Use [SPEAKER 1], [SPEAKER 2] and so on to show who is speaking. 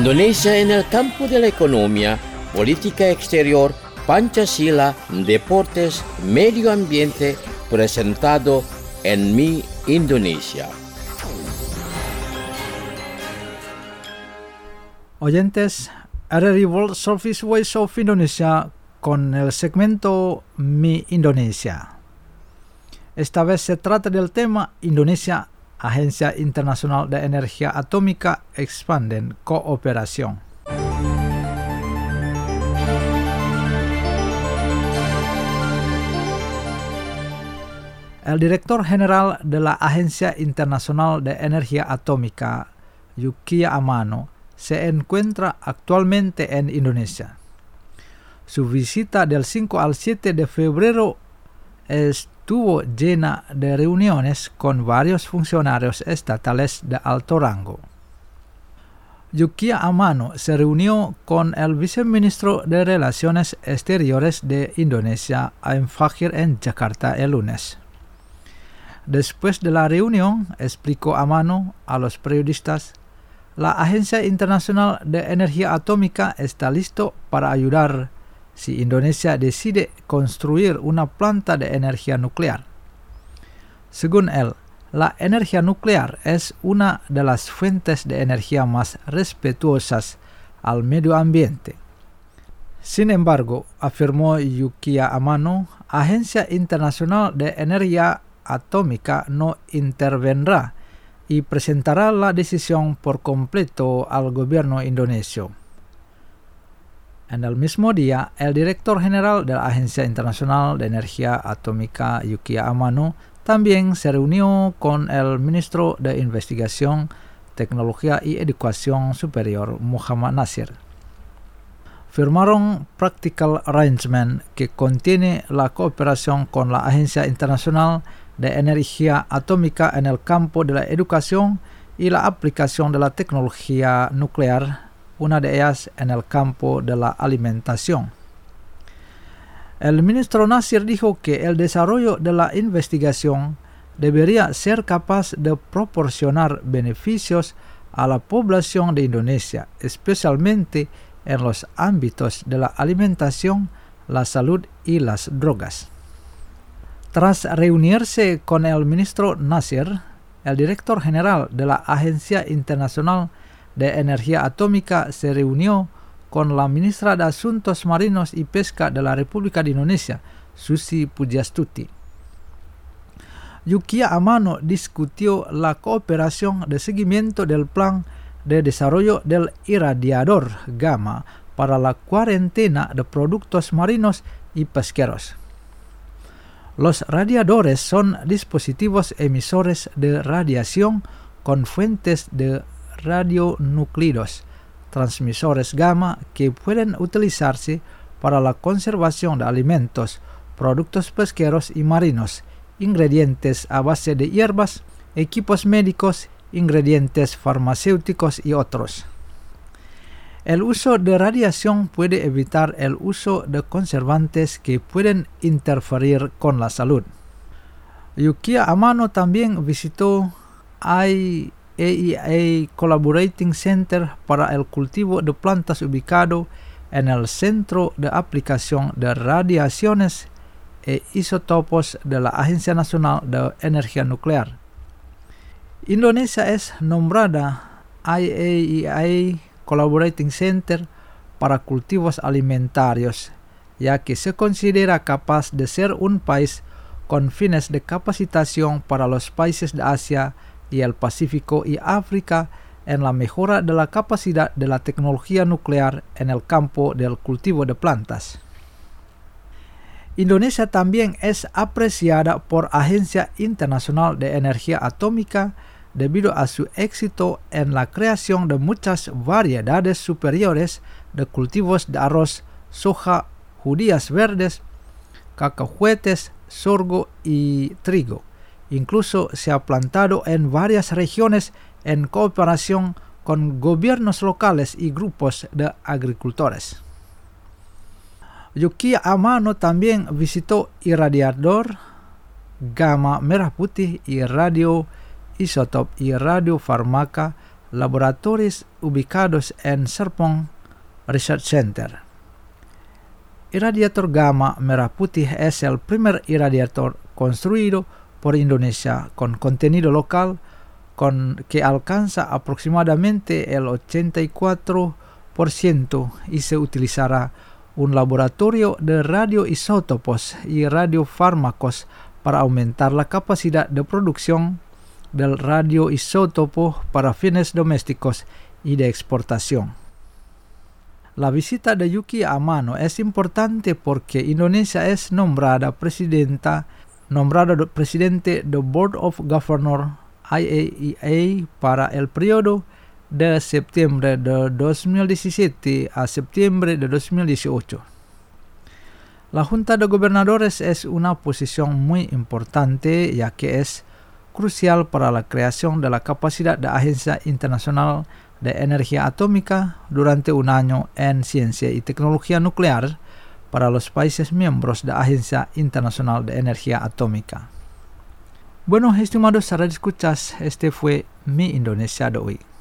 [SPEAKER 1] Indonesia en el campo de la economía, política exterior, Pancasila, deportes, medio ambiente, presentado en Mi Indonesia.
[SPEAKER 2] Oyentes, RRI World Service Voice of Indonesia con el segmento Mi Indonesia. Esta vez se trata del tema Indonesia, Agencia Internacional de Energía Atómica, expanden cooperación. El director general de la Agencia Internacional de Energía Atómica, Yukiya Amano, se encuentra actualmente en Indonesia. Su visita del 5 al 7 de febrero estuvo llena de reuniones con varios funcionarios estatales de alto rango. Yukiya Amano se reunió con el viceministro de Relaciones Exteriores de Indonesia, Aim Fakir, en Jakarta el lunes. Después de la reunión, explicó Amano a los periodistas, la Agencia Internacional de Energía Atómica está listo para ayudar si Indonesia decide construir una planta de energía nuclear. Según él, la energía nuclear es una de las fuentes de energía más respetuosas al medio ambiente. Sin embargo, afirmó Yukiya Amano, Agencia Internacional de Energía Atómica no intervendrá y presentará la decisión por completo al gobierno indonesio. En el mismo día, el director general de la Agencia Internacional de Energía Atómica, Yukiya Amano, también se reunió con el ministro de Investigación, Tecnología y Educación Superior, Muhammad Nasir. Firmaron Practical Arrangement que contiene la cooperación con la Agencia Internacional de Energía Atómica en el campo de la educación y la aplicación de la tecnología nuclear, una de ellas en el campo de la alimentación. El ministro Nasir dijo que el desarrollo de la investigación debería ser capaz de proporcionar beneficios a la población de Indonesia, especialmente en los ámbitos de la alimentación, la salud y las drogas. Tras reunirse con el ministro Nasir, el director general de la Agencia Internacional de Energía Atómica se reunió con la ministra de Asuntos Marinos y Pesca de la República de Indonesia, Susi Pujastuti. Yukiya Amano discutió la cooperación de seguimiento del plan de desarrollo del irradiador gamma para la cuarentena de productos marinos y pesqueros. Los radiadores son dispositivos emisores de radiación con fuentes de radionúclidos, transmisores gamma que pueden utilizarse para la conservación de alimentos, productos pesqueros y marinos, ingredientes a base de hierbas, equipos médicos, ingredientes farmacéuticos y otros. El uso de radiación puede evitar el uso de conservantes que pueden interferir con la salud. Yukiya Amano también visitó IAEA Collaborating Center para el cultivo de plantas ubicado en el Centro de Aplicación de Radiaciones e Isótopos de la Agencia Nacional de Energía Nuclear. Indonesia es nombrada IAEA Collaborating Center para cultivos alimentarios, ya que se considera capaz de ser un país con fines de capacitación para los países de Asia y el Pacífico y África en la mejora de la capacidad de la tecnología nuclear en el campo del cultivo de plantas. Indonesia también es apreciada por Agencia Internacional de Energía Atómica debido a su éxito en la creación de muchas variedades superiores de cultivos de arroz, soja, judías verdes, cacahuetes, sorgo y trigo. Incluso se ha plantado en varias regiones en cooperación con gobiernos locales y grupos de agricultores. Yukiya Amano también visitó irradiador gamma merah putih y radioisotop y radiofarmaca laboratorios ubicados en Serpong Research Center. Irradiator gamma merah putih es el primer irradiator construido por Indonesia con contenido local que alcanza aproximadamente el 84% y se utilizará un laboratorio de radioisótopos y radiofármacos para aumentar la capacidad de producción del radioisótopo para fines domésticos y de exportación. La visita de Yukiya Amano es importante porque Indonesia es nombrado presidente del Board of Governors IAEA para el periodo de septiembre de 2017 a septiembre de 2018. La Junta de Gobernadores es una posición muy importante ya que es crucial para la creación de la capacidad de Agencia Internacional de Energía Atómica durante un año en ciencia y tecnología nuclear para los países miembros de la Agencia Internacional de Energía Atómica. Bueno, estimados radioescuchas, este fue Mi Indonesia de hoy.